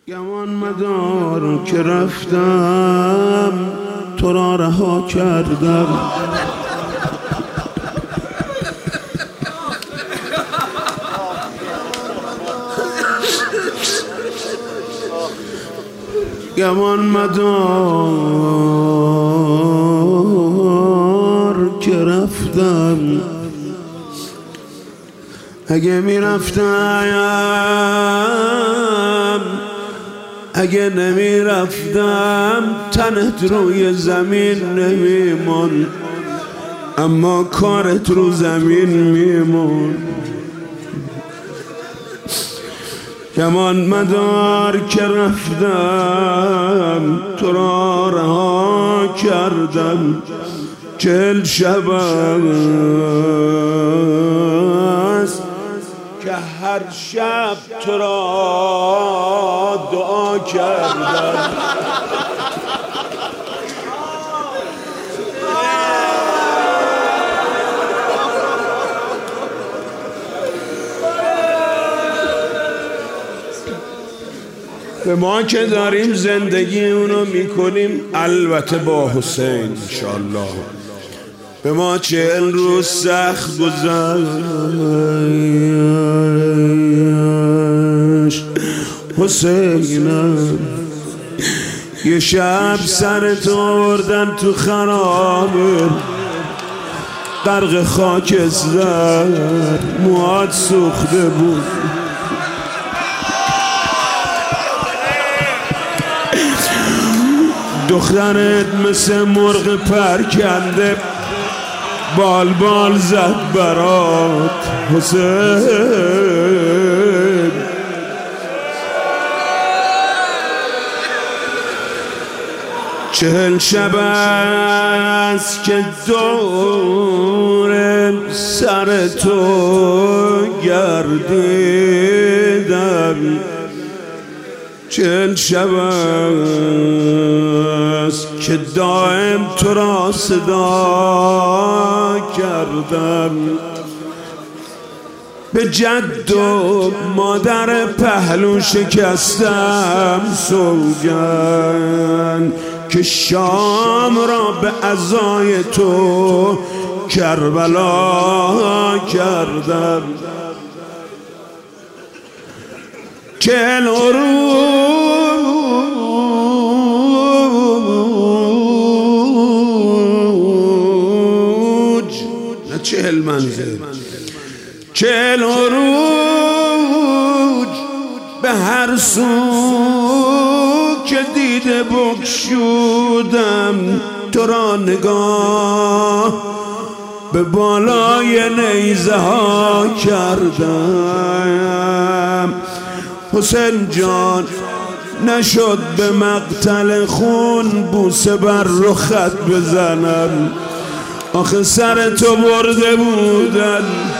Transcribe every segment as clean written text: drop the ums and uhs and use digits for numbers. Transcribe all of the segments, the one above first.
گمان مدار که رفتم تو را رها کردم، گمان مدار که رفتم، اگه میرفتم اگه نمیرفتم تنت روی زمین نمیمون، اما کارت رو زمین میمون. گمان مدار که رفتم تو را رها کردم، 40 شب است که هر شب تو را دعا کردم. به ما که داریم زندگی اونو میکنیم، البته با حسین انشالله. به ما 40 روز سخت گذشت حسینم، یه شب سرت آوردن تو خرابه، غرق خاکستر، موهات سوخته بود، دخترت مثل مرغ پرکنده بال بال زد برات حسین. 40 شب است که دور سر تو گردیدم، 40 شب است که دائم تو را صدا کردم، به جد و مادر پهلو شکستم سوگند که شام را به عزای تو کربلا کردم. 40 روز نه 40 منزل، 40 روز به هر سو که دیده بگشودم تو را نگاه به بالای نیزه ها کردم. حسین جان نشد به مقتل خون بوسه بر رخت بزنم، آخه سر تو برده بودن.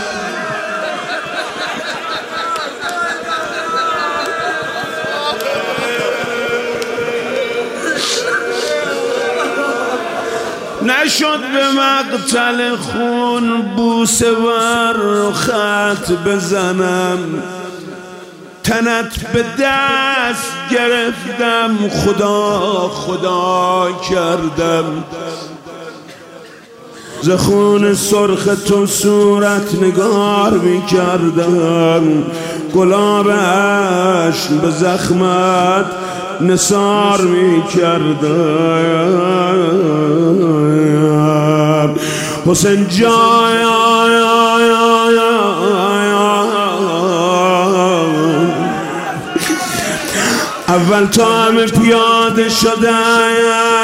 نشد به مقتل خون بوسه بر رخت بزنم، تنت به دست گرفتم خدا خدا کردم، ز خون سرخ تو صورت نگار می کردم، گلاب عشق به زخمت نثار می کردم. حسین جان اول تا همه پیاده شدن،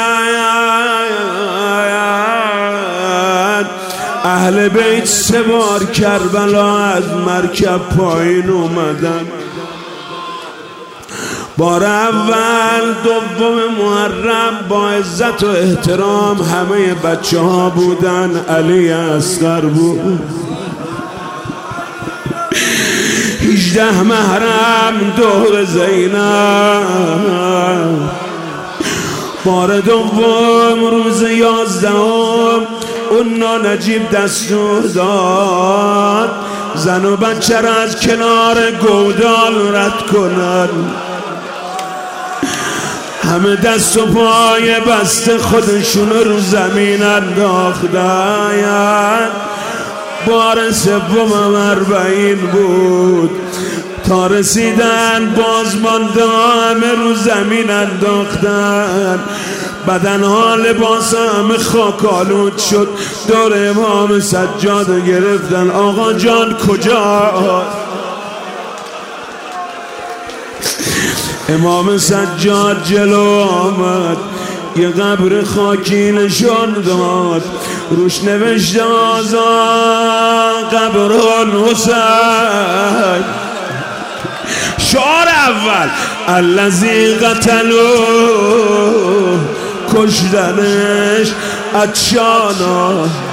اهل بیت 3 بار کربلا از مرکب پایین اومدن. بار اول دوم محرم با عزت و احترام همه بچه ها بودن، علی اصغر بود، 18 محرم دور زینب. بار دوم روز 11 اون نجیب دستور داد زن و بچه را از کنار گودال رد کنن. همه دست و پای بسته خودشون رو زمین انداختن. بار سومم 40 بود تا رسیدن باز مانده همه رو زمین انداختن. بدنها لباس همه خاکالود شد. دور امام سجاد گرفتن. آقا جان کجا؟ امام سجاد جلو آمد، یه قبر خاکی نشان داد، روش نوشته آزاد قبر حسین. شعار اول الذی قتلوه، کشتنش عطشانا.